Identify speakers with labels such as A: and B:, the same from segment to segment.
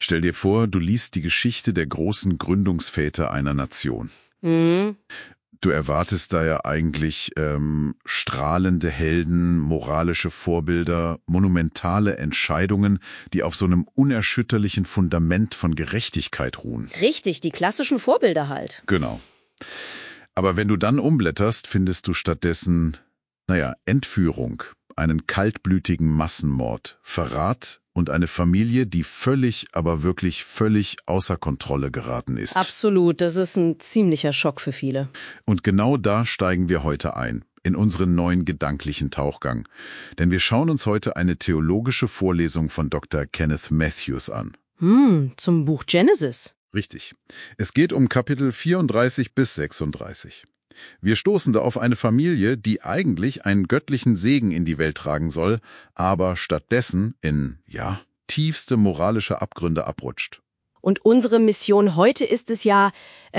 A: Stell dir vor, du liest die Geschichte der großen Gründungsväter einer Nation.
B: Mhm.
A: Du erwartest da ja eigentlich strahlende Helden, moralische Vorbilder, monumentale Entscheidungen, die auf so einem unerschütterlichen Fundament von Gerechtigkeit ruhen.
B: Richtig, die klassischen Vorbilder halt.
A: Genau. Aber wenn du dann umblätterst, findest du stattdessen, Entführung, einen kaltblütigen Massenmord, Verrat und eine Familie, die aber wirklich völlig außer Kontrolle geraten ist.
B: Absolut, das ist ein ziemlicher Schock für viele.
A: Und genau da steigen wir heute ein, in unseren neuen gedanklichen Tauchgang. Denn wir schauen uns heute eine theologische Vorlesung von Dr. Kenneth Mathews an.
B: Zum Buch Genesis.
A: Richtig. Es geht um Kapitel 34 bis 36. Wir stoßen da auf eine Familie, die eigentlich einen göttlichen Segen in die Welt tragen soll, aber stattdessen in, tiefste moralische Abgründe abrutscht.
B: Und unsere Mission heute ist es ja,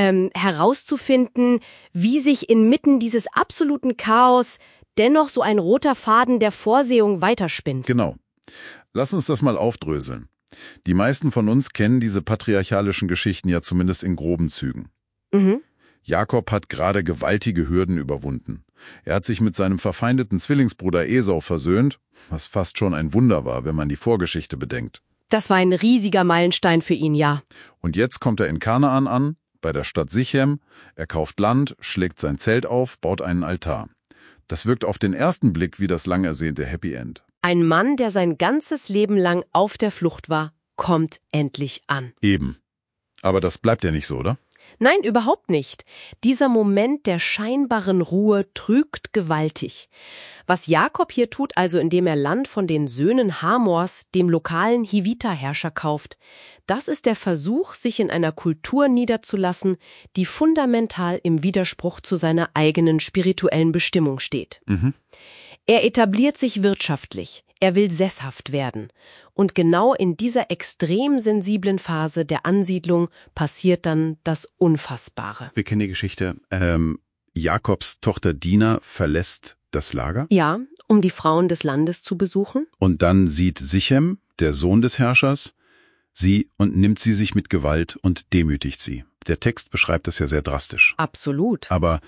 B: herauszufinden, wie sich inmitten dieses absoluten Chaos dennoch so ein roter Faden der Vorsehung weiterspinnt.
A: Genau. Lass uns das mal aufdröseln. Die meisten von uns kennen diese patriarchalischen Geschichten ja zumindest in groben Zügen.
B: Mhm.
A: Jakob hat gerade gewaltige Hürden überwunden. Er hat sich mit seinem verfeindeten Zwillingsbruder Esau versöhnt, was fast schon ein Wunder war, wenn man die Vorgeschichte bedenkt.
B: Das war ein riesiger Meilenstein für ihn, ja.
A: Und jetzt kommt er in Kanaan an, bei der Stadt Sichem. Er kauft Land, schlägt sein Zelt auf, baut einen Altar. Das wirkt auf den ersten Blick wie das lang ersehnte Happy End.
B: Ein Mann, der sein ganzes Leben lang auf der Flucht war, kommt endlich an.
A: Eben. Aber das bleibt ja nicht so, oder?
B: Nein, überhaupt nicht. Dieser Moment der scheinbaren Ruhe trügt gewaltig. Was Jakob hier tut, also indem er Land von den Söhnen Hamors, dem lokalen Hivita-Herrscher, kauft, das ist der Versuch, sich in einer Kultur niederzulassen, die fundamental im Widerspruch zu seiner eigenen spirituellen Bestimmung steht.
A: Mhm.
B: Er etabliert sich wirtschaftlich, er will sesshaft werden. Und genau in dieser extrem sensiblen Phase der Ansiedlung passiert dann das Unfassbare.
A: Wir kennen die Geschichte. Jakobs Tochter Dina verlässt das Lager.
B: Ja, um die Frauen des Landes zu besuchen.
A: Und dann sieht Sichem, der Sohn des Herrschers, sie und nimmt sie sich mit Gewalt und demütigt sie. Der Text beschreibt das ja sehr drastisch.
B: Absolut.
A: Aber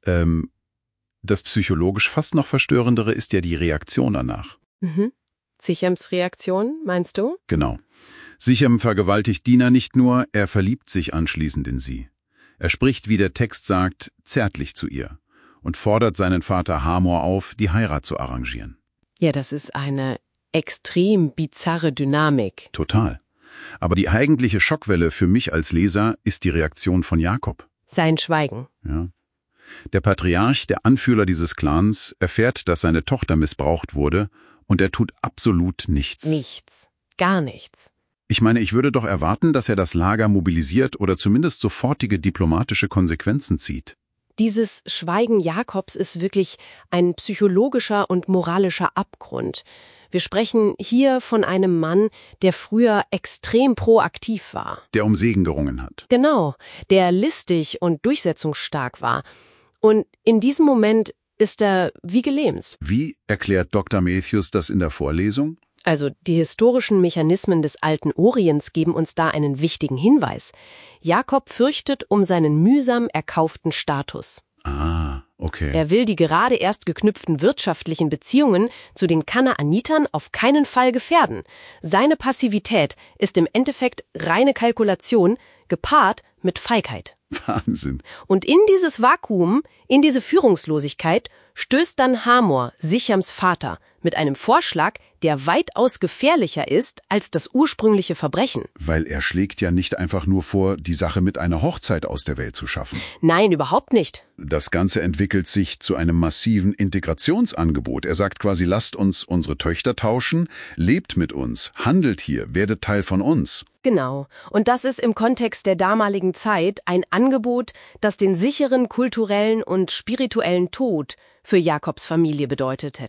A: das psychologisch fast noch verstörendere ist ja die Reaktion danach.
B: Mhm. Sichems Reaktion, meinst du?
A: Genau. Sichem vergewaltigt Dina nicht nur, er verliebt sich anschließend in sie. Er spricht, wie der Text sagt, zärtlich zu ihr und fordert seinen Vater Hamor auf, die Heirat zu arrangieren.
B: Ja, das ist eine extrem bizarre Dynamik.
A: Total. Aber die eigentliche Schockwelle für mich als Leser ist die Reaktion von Jakob.
B: Sein Schweigen.
A: Ja. Der Patriarch, der Anführer dieses Clans, erfährt, dass seine Tochter missbraucht wurde, und er tut absolut nichts.
B: Nichts. Gar nichts.
A: Ich meine, ich würde doch erwarten, dass er das Lager mobilisiert oder zumindest sofortige diplomatische Konsequenzen zieht.
B: Dieses Schweigen Jakobs ist wirklich ein psychologischer und moralischer Abgrund. Wir sprechen hier von einem Mann, der früher extrem proaktiv war.
A: Der um Segen gerungen hat.
B: Genau, der listig und durchsetzungsstark war. Und in diesem Moment ist er wie gelähmt.
A: Wie erklärt Dr. Mathews das in der Vorlesung?
B: Also die historischen Mechanismen des alten Orients geben uns da einen wichtigen Hinweis. Jakob fürchtet um seinen mühsam erkauften Status.
A: Ah, okay.
B: Er will die gerade erst geknüpften wirtschaftlichen Beziehungen zu den Kanaanitern auf keinen Fall gefährden. Seine Passivität ist im Endeffekt reine Kalkulation, gepaart mit Feigheit.
A: Wahnsinn.
B: Und in dieses Vakuum, in diese Führungslosigkeit, stößt dann Hamor, Sichems Vater, mit einem Vorschlag, der weitaus gefährlicher ist als das ursprüngliche Verbrechen.
A: Weil er schlägt ja nicht einfach nur vor, die Sache mit einer Hochzeit aus der Welt zu schaffen.
B: Nein, überhaupt nicht.
A: Das Ganze entwickelt sich zu einem massiven Integrationsangebot. Er sagt quasi, lasst uns unsere Töchter tauschen, lebt mit uns, handelt hier, werdet Teil von uns.
B: Genau. Und das ist im Kontext der damaligen Zeit ein Angebot, das den sicheren kulturellen und spirituellen Tod für Jakobs Familie bedeutet hätte.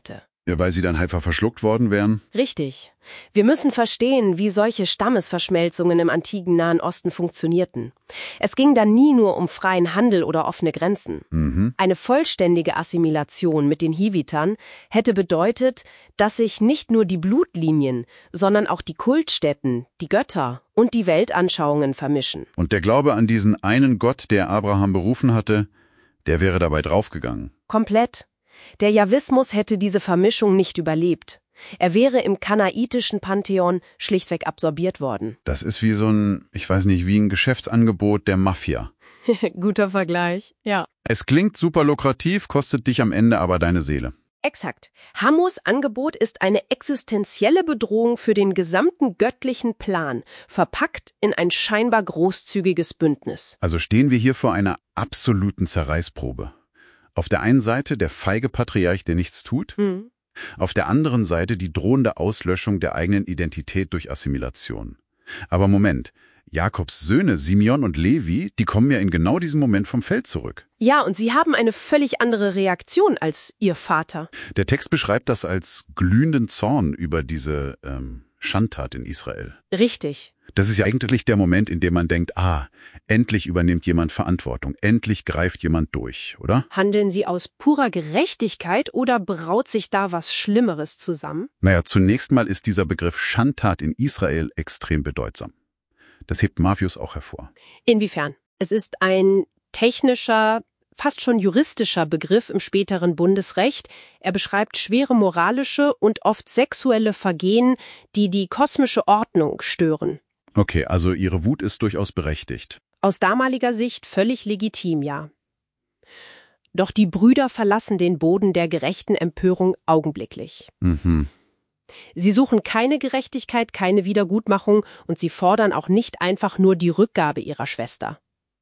A: Ja, weil sie dann einfach verschluckt worden wären?
B: Richtig. Wir müssen verstehen, wie solche Stammesverschmelzungen im antiken Nahen Osten funktionierten. Es ging dann nie nur um freien Handel oder offene Grenzen. Eine vollständige Assimilation mit den Hivitern hätte bedeutet, dass sich nicht nur die Blutlinien, sondern auch die Kultstätten, die Götter und die Weltanschauungen vermischen.
A: Und der Glaube an diesen einen Gott, der Abraham berufen hatte, der wäre dabei draufgegangen.
B: Komplett. Der Javismus hätte diese Vermischung nicht überlebt. Er wäre im kanaitischen Pantheon schlichtweg absorbiert worden.
A: Das ist wie so ein, ich weiß nicht, wie ein Geschäftsangebot der Mafia.
B: Guter Vergleich, ja.
A: Es klingt super lukrativ, kostet dich am Ende aber deine Seele.
B: Exakt. Hammurs Angebot ist eine existenzielle Bedrohung für den gesamten göttlichen Plan, verpackt in ein scheinbar großzügiges Bündnis.
A: Also stehen wir hier vor einer absoluten Zerreißprobe. Auf der einen Seite der feige Patriarch, der nichts tut. Auf der anderen Seite die drohende Auslöschung der eigenen Identität durch Assimilation. Aber Moment, Jakobs Söhne Simeon und Levi, die kommen ja in genau diesem Moment vom Feld zurück.
B: Ja, und sie haben eine völlig andere Reaktion als ihr Vater.
A: Der Text beschreibt das als glühenden Zorn über diese Schandtat in Israel.
B: Richtig.
A: Das ist ja eigentlich der Moment, in dem man denkt, endlich übernimmt jemand Verantwortung, endlich greift jemand durch, oder?
B: Handeln sie aus purer Gerechtigkeit oder braut sich da was Schlimmeres zusammen?
A: Naja, zunächst mal ist dieser Begriff Schandtat in Israel extrem bedeutsam. Das hebt Marvius auch hervor.
B: Inwiefern? Es ist ein technischer, fast schon juristischer Begriff im späteren Bundesrecht. Er beschreibt schwere moralische und oft sexuelle Vergehen, die die kosmische Ordnung stören.
A: Okay, also ihre Wut ist durchaus berechtigt.
B: Aus damaliger Sicht völlig legitim, ja. Doch die Brüder verlassen den Boden der gerechten Empörung augenblicklich. Sie suchen keine Gerechtigkeit, keine Wiedergutmachung und sie fordern auch nicht einfach nur die Rückgabe ihrer Schwester.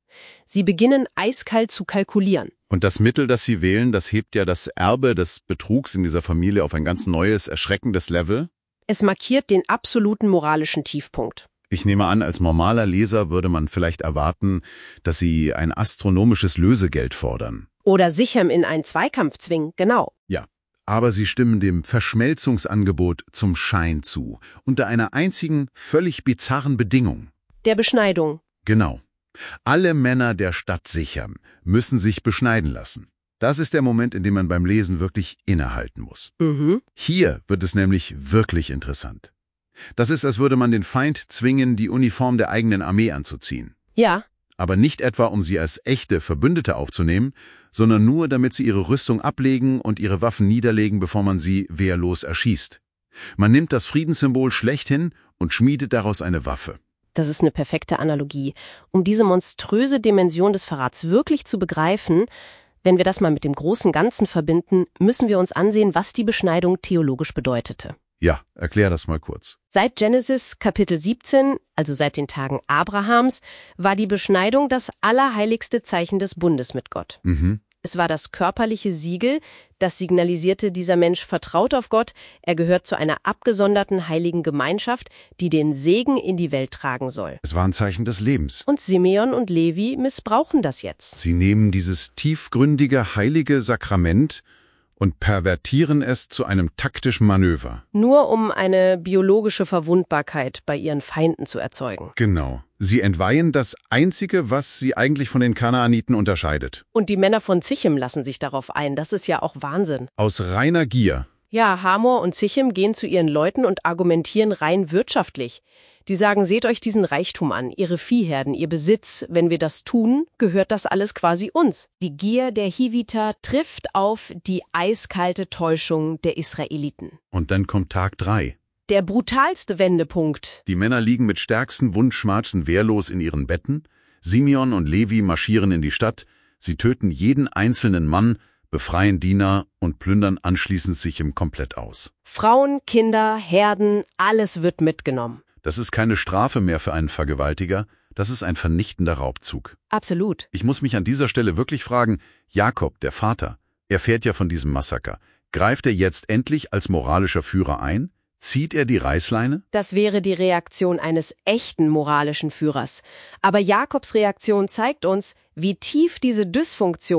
B: Sie beginnen eiskalt zu kalkulieren.
A: Und das Mittel, das sie wählen, das hebt ja das Erbe des Betrugs in dieser Familie auf ein ganz neues, erschreckendes Level.
B: Es markiert den absoluten moralischen Tiefpunkt.
A: Ich nehme an, als normaler Leser würde man vielleicht erwarten, dass sie ein astronomisches Lösegeld fordern.
B: Oder Sichem in einen Zweikampf zwingen, genau.
A: Ja, aber sie stimmen dem Verschmelzungsangebot zum Schein zu, unter einer einzigen, völlig bizarren Bedingung.
B: Der Beschneidung.
A: Genau. Alle Männer der Stadt Sichem müssen sich beschneiden lassen. Das ist der Moment, in dem man beim Lesen wirklich innehalten muss. Hier wird es nämlich wirklich interessant. Das ist, als würde man den Feind zwingen, die Uniform der eigenen Armee anzuziehen.
B: Ja.
A: Aber nicht etwa, um sie als echte Verbündete aufzunehmen, sondern nur, damit sie ihre Rüstung ablegen und ihre Waffen niederlegen, bevor man sie wehrlos erschießt. Man nimmt das Friedenssymbol schlechthin und schmiedet daraus eine Waffe.
B: Das ist eine perfekte Analogie. Um diese monströse Dimension des Verrats wirklich zu begreifen, wenn wir das mal mit dem großen Ganzen verbinden, müssen wir uns ansehen, was die Beschneidung theologisch bedeutete.
A: Ja, erklär das mal kurz.
B: Seit Genesis Kapitel 17, also seit den Tagen Abrahams, war die Beschneidung das allerheiligste Zeichen des Bundes mit Gott. Es war das körperliche Siegel, das signalisierte, dieser Mensch vertraut auf Gott, er gehört zu einer abgesonderten heiligen Gemeinschaft, die den Segen in die Welt tragen soll.
A: Es war ein Zeichen des Lebens.
B: Und Simeon und Levi missbrauchen das jetzt.
A: Sie nehmen dieses tiefgründige, heilige Sakrament und pervertieren es zu einem taktischen Manöver.
B: Nur um eine biologische Verwundbarkeit bei ihren Feinden zu erzeugen.
A: Genau. Sie entweihen das Einzige, was sie eigentlich von den Kanaaniten unterscheidet.
B: Und die Männer von Sichem lassen sich darauf ein. Das ist ja auch Wahnsinn.
A: Aus reiner Gier.
B: Ja, Hamor und Sichem gehen zu ihren Leuten und argumentieren rein wirtschaftlich. Die sagen, seht euch diesen Reichtum an, ihre Viehherden, ihr Besitz. Wenn wir das tun, gehört das alles quasi uns. Die Gier der Hiviter trifft auf die eiskalte Täuschung der Israeliten.
A: Und dann kommt Tag 3.
B: Der brutalste Wendepunkt.
A: Die Männer liegen mit stärksten Wundschmerzen wehrlos in ihren Betten. Simeon und Levi marschieren in die Stadt. Sie töten jeden einzelnen Mann, befreien Diener und plündern anschließend Sichem komplett aus.
B: Frauen, Kinder, Herden, alles wird mitgenommen.
A: Das ist keine Strafe mehr für einen Vergewaltiger, das ist ein vernichtender Raubzug.
B: Absolut.
A: Ich muss mich an dieser Stelle wirklich fragen, Jakob, der Vater, erfährt ja von diesem Massaker. Greift er jetzt endlich als moralischer Führer ein? Zieht er die Reißleine?
B: Das wäre die Reaktion eines echten moralischen Führers. Aber Jakobs Reaktion zeigt uns, wie tief diese Dysfunktion,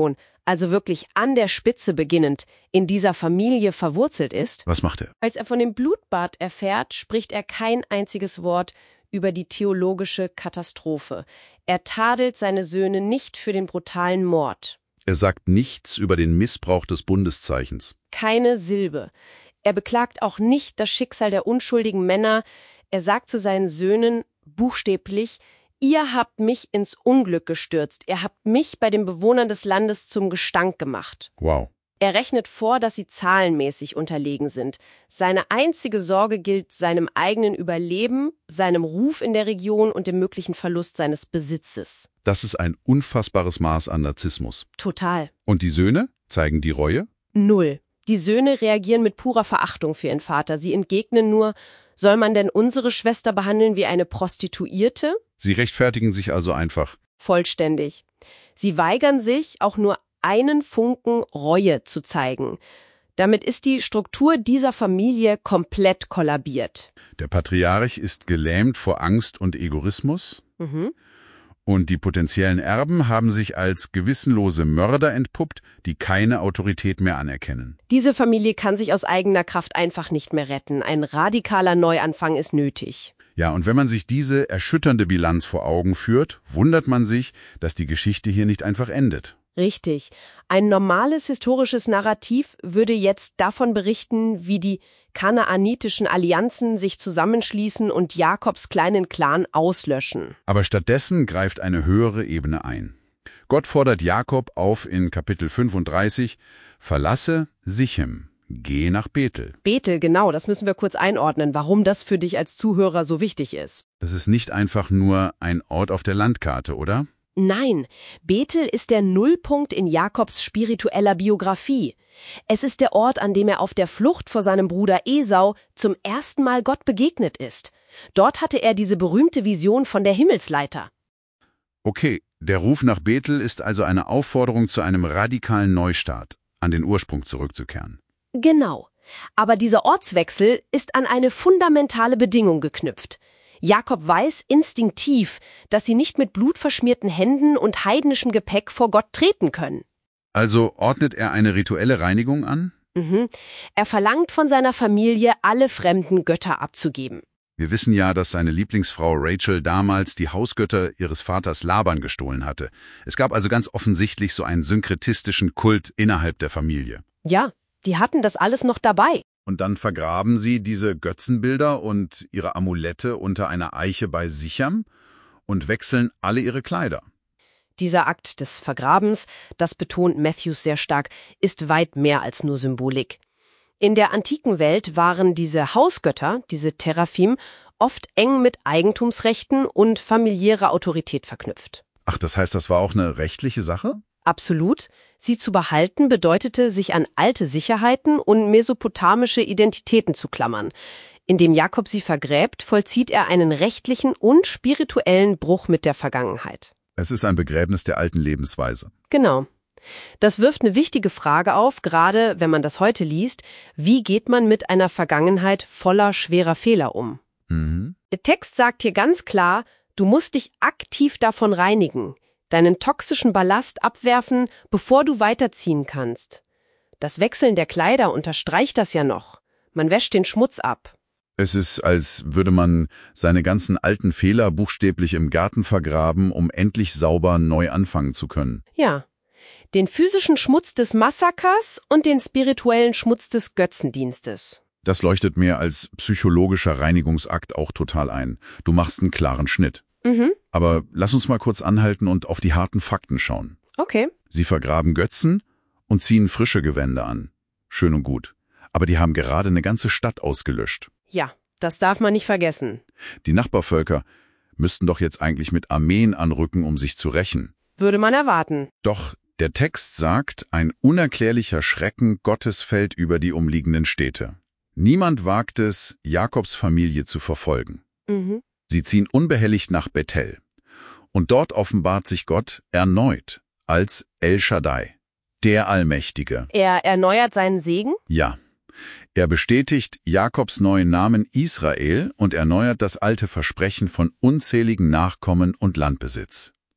B: also wirklich an der Spitze beginnend, in dieser Familie verwurzelt ist,
A: Was macht er?
B: als er von dem Blutbad erfährt, spricht er kein einziges Wort über die theologische Katastrophe. Er tadelt seine Söhne nicht für den brutalen Mord.
A: Er sagt nichts über den Missbrauch des Bundeszeichens.
B: Keine Silbe. Er beklagt auch nicht das Schicksal der unschuldigen Männer. Er sagt zu seinen Söhnen buchstäblich: Ihr habt mich ins Unglück gestürzt. Ihr habt mich bei den Bewohnern des Landes zum Gestank gemacht.
A: Wow.
B: Er rechnet vor, dass sie zahlenmäßig unterlegen sind. Seine einzige Sorge gilt seinem eigenen Überleben, seinem Ruf in der Region und dem möglichen Verlust seines Besitzes.
A: Das ist ein unfassbares Maß an Narzissmus.
B: Total.
A: Und die Söhne zeigen die Reue?
B: 0. Die Söhne reagieren mit purer Verachtung für ihren Vater. Sie entgegnen nur: Soll man denn unsere Schwester behandeln wie eine Prostituierte?
A: Sie rechtfertigen sich also einfach.
B: Vollständig. Sie weigern sich, auch nur einen Funken Reue zu zeigen. Damit ist die Struktur dieser Familie komplett kollabiert.
A: Der Patriarch ist gelähmt vor Angst und Egoismus. Und die potenziellen Erben haben sich als gewissenlose Mörder entpuppt, die keine Autorität mehr anerkennen.
B: Diese Familie kann sich aus eigener Kraft einfach nicht mehr retten. Ein radikaler Neuanfang ist nötig.
A: Ja, und wenn man sich diese erschütternde Bilanz vor Augen führt, wundert man sich, dass die Geschichte hier nicht einfach endet.
B: Richtig. Ein normales historisches Narrativ würde jetzt davon berichten, wie die kanaanitischen Allianzen sich zusammenschließen und Jakobs kleinen Clan auslöschen.
A: Aber stattdessen greift eine höhere Ebene ein. Gott fordert Jakob auf in Kapitel 35, verlasse Sichem, geh nach Bethel.
B: Bethel, genau, das müssen wir kurz einordnen, warum das für dich als Zuhörer so wichtig ist.
A: Das ist nicht einfach nur ein Ort auf der Landkarte, oder?
B: Nein, Bethel ist der Nullpunkt in Jakobs spiritueller Biografie. Es ist der Ort, an dem er auf der Flucht vor seinem Bruder Esau zum ersten Mal Gott begegnet ist. Dort hatte er diese berühmte Vision von der Himmelsleiter.
A: Okay, der Ruf nach Bethel ist also eine Aufforderung zu einem radikalen Neustart, an den Ursprung zurückzukehren.
B: Genau. Aber dieser Ortswechsel ist an eine fundamentale Bedingung geknüpft. Jakob weiß instinktiv, dass sie nicht mit blutverschmierten Händen und heidnischem Gepäck vor Gott treten können.
A: Also ordnet er eine rituelle Reinigung an?
B: Er verlangt von seiner Familie, alle fremden Götter abzugeben.
A: Wir wissen ja, dass seine Lieblingsfrau Rachel damals die Hausgötter ihres Vaters Laban gestohlen hatte. Es gab also ganz offensichtlich so einen synkretistischen Kult innerhalb der Familie.
B: Ja, die hatten das alles noch dabei.
A: Und dann vergraben sie diese Götzenbilder und ihre Amulette unter einer Eiche bei Sichem und wechseln alle ihre Kleider.
B: Dieser Akt des Vergrabens, das betont Matthews sehr stark, ist weit mehr als nur Symbolik. In der antiken Welt waren diese Hausgötter, diese Teraphim, oft eng mit Eigentumsrechten und familiärer Autorität verknüpft.
A: Ach, das heißt, das war auch eine rechtliche Sache?
B: Absolut. Sie zu behalten bedeutete, sich an alte Sicherheiten und mesopotamische Identitäten zu klammern. Indem Jakob sie vergräbt, vollzieht er einen rechtlichen und spirituellen Bruch mit der Vergangenheit.
A: Es ist ein Begräbnis der alten Lebensweise.
B: Genau. Das wirft eine wichtige Frage auf, gerade wenn man das heute liest. Wie geht man mit einer Vergangenheit voller schwerer Fehler um? Der Text sagt hier ganz klar, du musst dich aktiv davon reinigen, deinen toxischen Ballast abwerfen, bevor du weiterziehen kannst. Das Wechseln der Kleider unterstreicht das ja noch. Man wäscht den Schmutz ab.
A: Es ist, als würde man seine ganzen alten Fehler buchstäblich im Garten vergraben, um endlich sauber neu anfangen zu können.
B: Ja, den physischen Schmutz des Massakers und den spirituellen Schmutz des Götzendienstes.
A: Das leuchtet mir als psychologischer Reinigungsakt auch total ein. Du machst einen klaren Schnitt. Aber lass uns mal kurz anhalten und auf die harten Fakten schauen.
B: Okay.
A: Sie vergraben Götzen und ziehen frische Gewänder an. Schön und gut. Aber die haben gerade eine ganze Stadt ausgelöscht.
B: Ja, das darf man nicht vergessen.
A: Die Nachbarvölker müssten doch jetzt eigentlich mit Armeen anrücken, um sich zu rächen.
B: Würde man erwarten.
A: Doch der Text sagt, ein unerklärlicher Schrecken Gottes fällt über die umliegenden Städte. Niemand wagt es, Jakobs Familie zu verfolgen. Sie ziehen unbehelligt nach Bethel. Und dort offenbart sich Gott erneut als El Shaddai, der Allmächtige.
B: Er erneuert seinen Segen?
A: Ja. Er bestätigt Jakobs neuen Namen Israel und erneuert das alte Versprechen von unzähligen Nachkommen und Landbesitz.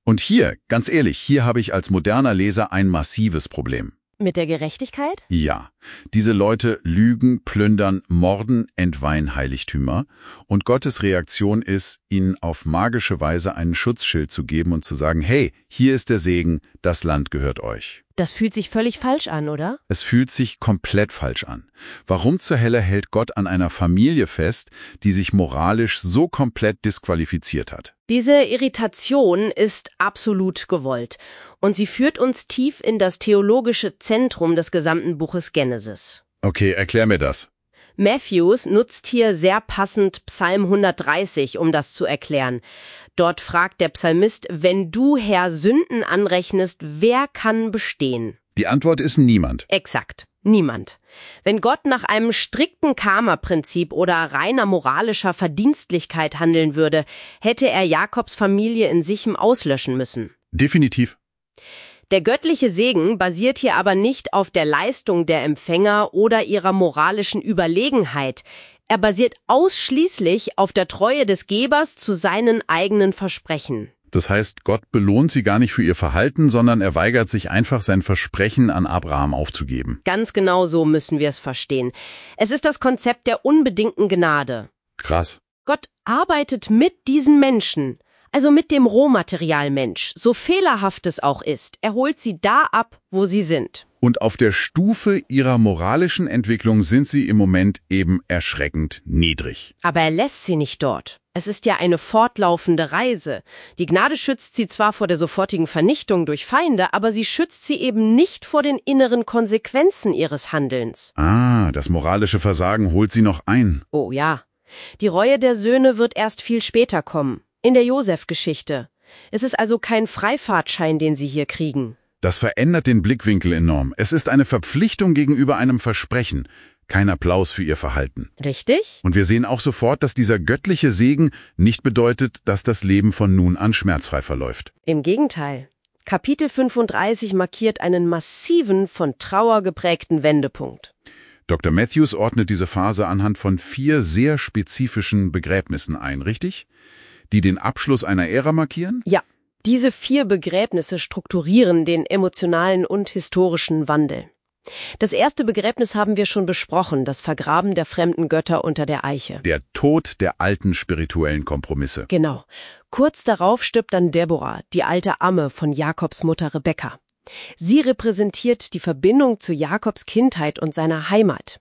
A: Und hier, ganz ehrlich, hier habe ich als moderner Leser ein massives Problem.
B: Mit der Gerechtigkeit?
A: Ja, diese Leute lügen, plündern, morden, entweihen Heiligtümer. Und Gottes Reaktion ist, ihnen auf magische Weise einen Schutzschild zu geben und zu sagen, hey, hier ist der Segen, das Land gehört euch.
B: Das fühlt sich völlig falsch an, oder?
A: Es fühlt sich komplett falsch an. Warum zur Hölle hält Gott an einer Familie fest, die sich moralisch so komplett disqualifiziert hat?
B: Diese Irritation ist absolut gewollt und sie führt uns tief in das theologische Zentrum des gesamten Buches Genesis.
A: Okay, erklär mir das.
B: Matthews nutzt hier sehr passend Psalm 130, um das zu erklären. Dort fragt der Psalmist, wenn du, Herr, Sünden anrechnest, wer kann bestehen?
A: Die Antwort ist niemand.
B: Exakt, niemand. Wenn Gott nach einem strikten Karma-Prinzip oder reiner moralischer Verdienstlichkeit handeln würde, hätte er Jakobs Familie in Sichem auslöschen müssen.
A: Definitiv.
B: Der göttliche Segen basiert hier aber nicht auf der Leistung der Empfänger oder ihrer moralischen Überlegenheit. Er basiert ausschließlich auf der Treue des Gebers zu seinen eigenen Versprechen.
A: Das heißt, Gott belohnt sie gar nicht für ihr Verhalten, sondern er weigert sich einfach, sein Versprechen an Abraham aufzugeben.
B: Ganz genau so müssen wir es verstehen. Es ist das Konzept der unbedingten Gnade.
A: Krass.
B: Gott arbeitet mit diesen Menschen, also mit dem Rohmaterial Mensch, so fehlerhaft es auch ist. Er holt sie da ab, wo sie sind.
A: Und auf der Stufe ihrer moralischen Entwicklung sind sie im Moment eben erschreckend niedrig.
B: Aber er lässt sie nicht dort. Es ist ja eine fortlaufende Reise. Die Gnade schützt sie zwar vor der sofortigen Vernichtung durch Feinde, aber sie schützt sie eben nicht vor den inneren Konsequenzen ihres Handelns.
A: Ah, das moralische Versagen holt sie noch ein.
B: Oh ja. Die Reue der Söhne wird erst viel später kommen. In der Josef-Geschichte. Es ist also kein Freifahrtschein, den sie hier kriegen.
A: Das verändert den Blickwinkel enorm. Es ist eine Verpflichtung gegenüber einem Versprechen. Kein Applaus für ihr Verhalten.
B: Richtig?
A: Und wir sehen auch sofort, dass dieser göttliche Segen nicht bedeutet, dass das Leben von nun an schmerzfrei verläuft.
B: Im Gegenteil. Kapitel 35 markiert einen massiven, von Trauer geprägten Wendepunkt.
A: Dr. Matthews ordnet diese Phase anhand von 4 sehr spezifischen Begräbnissen ein, richtig? Die den Abschluss einer Ära markieren?
B: Ja. Diese 4 Begräbnisse strukturieren den emotionalen und historischen Wandel. Das erste Begräbnis haben wir schon besprochen, das Vergraben der fremden Götter unter der Eiche.
A: Der Tod der alten spirituellen Kompromisse.
B: Genau. Kurz darauf stirbt dann Deborah, die alte Amme von Jakobs Mutter Rebekka. Sie repräsentiert die Verbindung zu Jakobs Kindheit und seiner Heimat.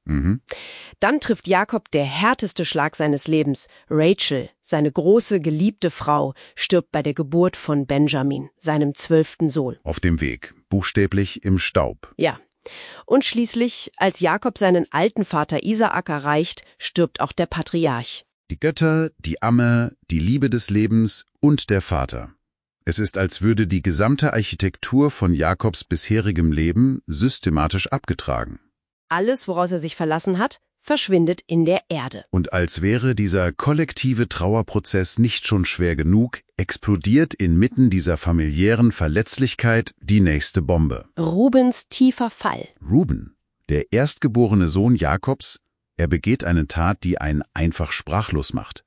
B: Dann trifft Jakob der härteste Schlag seines Lebens. Rachel, seine große, geliebte Frau, stirbt bei der Geburt von Benjamin, seinem 12. Sohn.
A: Auf dem Weg, buchstäblich im Staub.
B: Ja. Und schließlich, als Jakob seinen alten Vater Isaak erreicht, stirbt auch der Patriarch.
A: Die Götter, die Amme, die Liebe des Lebens und der Vater. Es ist, als würde die gesamte Architektur von Jakobs bisherigem Leben systematisch abgetragen.
B: Alles, woraus er sich verlassen hat, verschwindet in der Erde.
A: Und als wäre dieser kollektive Trauerprozess nicht schon schwer genug, explodiert inmitten dieser familiären Verletzlichkeit die nächste Bombe.
B: Rubens tiefer Fall.
A: Ruben, der erstgeborene Sohn Jakobs, er begeht eine Tat, die einen einfach sprachlos macht.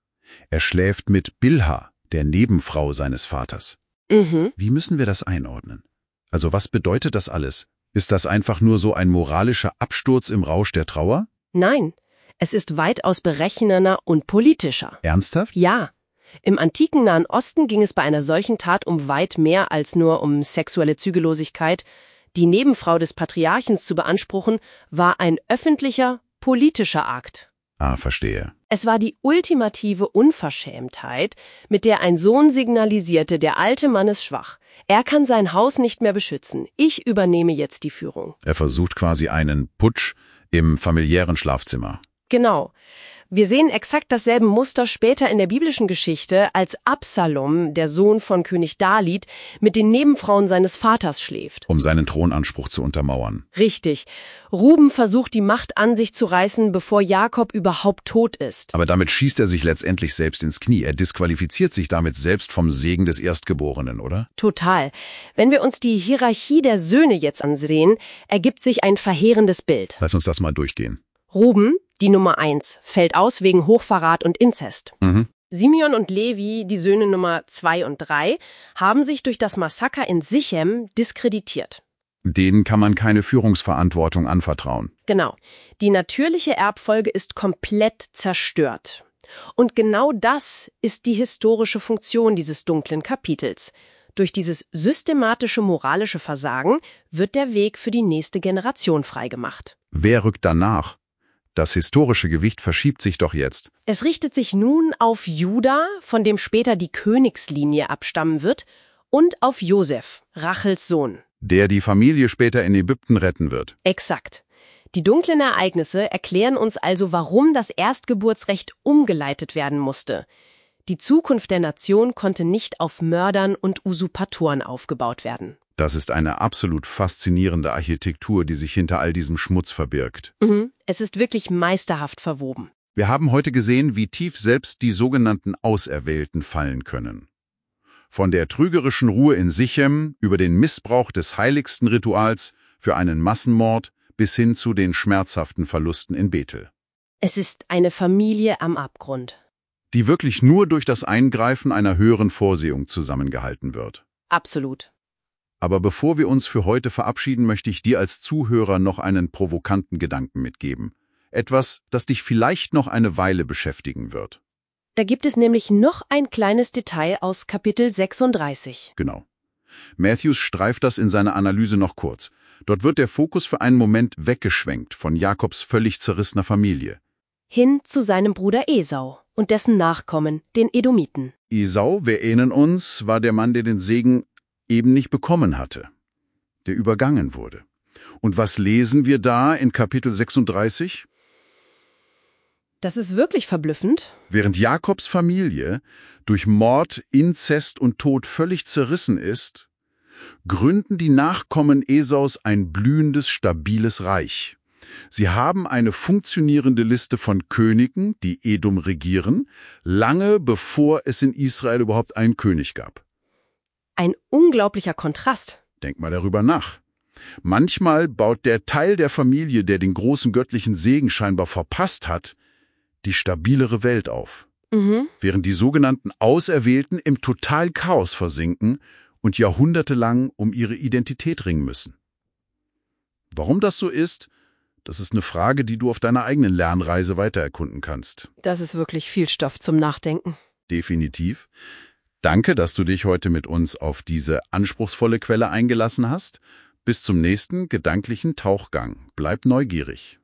A: Er schläft mit Bilha, der Nebenfrau seines Vaters. Wie müssen wir das einordnen? Also was bedeutet das alles? Ist das einfach nur so ein moralischer Absturz im Rausch der Trauer?
B: Nein, es ist weitaus berechnender und politischer.
A: Ernsthaft?
B: Ja. Im antiken Nahen Osten ging es bei einer solchen Tat um weit mehr als nur um sexuelle Zügellosigkeit. Die Nebenfrau des Patriarchens zu beanspruchen, war ein öffentlicher, politischer Akt.
A: Ah, verstehe.
B: Es war die ultimative Unverschämtheit, mit der ein Sohn signalisierte, der alte Mann ist schwach. Er kann sein Haus nicht mehr beschützen. Ich übernehme jetzt die Führung.
A: Er versucht quasi einen Putsch im familiären Schlafzimmer.
B: Genau. Wir sehen exakt dasselbe Muster später in der biblischen Geschichte, als Absalom, der Sohn von König David, mit den Nebenfrauen seines Vaters schläft.
A: Um seinen Thronanspruch zu untermauern.
B: Richtig. Ruben versucht, die Macht an sich zu reißen, bevor Jakob überhaupt tot ist.
A: Aber damit schießt er sich letztendlich selbst ins Knie. Er disqualifiziert sich damit selbst vom Segen des Erstgeborenen, oder?
B: Total. Wenn wir uns die Hierarchie der Söhne jetzt ansehen, ergibt sich ein verheerendes Bild.
A: Lass uns das mal durchgehen.
B: Ruben, die Nummer 1, fällt aus wegen Hochverrat und Inzest. Simeon und Levi, die Söhne Nummer 2 und 3, haben sich durch das Massaker in Sichem diskreditiert.
A: Denen kann man keine Führungsverantwortung anvertrauen.
B: Genau. Die natürliche Erbfolge ist komplett zerstört. Und genau das ist die historische Funktion dieses dunklen Kapitels. Durch dieses systematische moralische Versagen wird der Weg für die nächste Generation freigemacht.
A: Wer rückt danach? Das historische Gewicht verschiebt sich doch jetzt.
B: Es richtet sich nun auf Juda, von dem später die Königslinie abstammen wird, und auf Josef, Rachels Sohn.
A: Der die Familie später in Ägypten retten wird.
B: Exakt. Die dunklen Ereignisse erklären uns also, warum das Erstgeburtsrecht umgeleitet werden musste. Die Zukunft der Nation konnte nicht auf Mördern und Usurpatoren aufgebaut werden.
A: Das ist eine absolut faszinierende Architektur, die sich hinter all diesem Schmutz verbirgt.
B: Es ist wirklich meisterhaft verwoben.
A: Wir haben heute gesehen, wie tief selbst die sogenannten Auserwählten fallen können. Von der trügerischen Ruhe in Sichem über den Missbrauch des heiligsten Rituals für einen Massenmord bis hin zu den schmerzhaften Verlusten in Bethel.
B: Es ist eine Familie am Abgrund.
A: Die wirklich nur durch das Eingreifen einer höheren Vorsehung zusammengehalten wird.
B: Absolut.
A: Aber bevor wir uns für heute verabschieden, möchte ich dir als Zuhörer noch einen provokanten Gedanken mitgeben. Etwas, das dich vielleicht noch eine Weile beschäftigen wird.
B: Da gibt es nämlich noch ein kleines Detail aus Kapitel 36.
A: Genau. Matthews streift das in seiner Analyse noch kurz. Dort wird der Fokus für einen Moment weggeschwenkt von Jakobs völlig zerrissener Familie.
B: Hin zu seinem Bruder Esau und dessen Nachkommen, den Edomiten.
A: Esau, wir erinnern uns, war der Mann, der den Segen eben nicht bekommen hatte, der übergangen wurde. Und was lesen wir da in Kapitel 36?
B: Das ist wirklich verblüffend.
A: Während Jakobs Familie durch Mord, Inzest und Tod völlig zerrissen ist, gründen die Nachkommen Esaus ein blühendes, stabiles Reich. Sie haben eine funktionierende Liste von Königen, die Edom regieren, lange bevor es in Israel überhaupt einen König gab.
B: Ein unglaublicher Kontrast.
A: Denk mal darüber nach. Manchmal baut der Teil der Familie, der den großen göttlichen Segen scheinbar verpasst hat, die stabilere Welt auf. Während die sogenannten Auserwählten im totalen Chaos versinken und jahrhundertelang um ihre Identität ringen müssen. Warum das so ist, das ist eine Frage, die du auf deiner eigenen Lernreise weiter erkunden kannst.
B: Das ist wirklich viel Stoff zum Nachdenken.
A: Definitiv. Danke, dass du dich heute mit uns auf diese anspruchsvolle Quelle eingelassen hast. Bis zum nächsten gedanklichen Tauchgang. Bleib neugierig.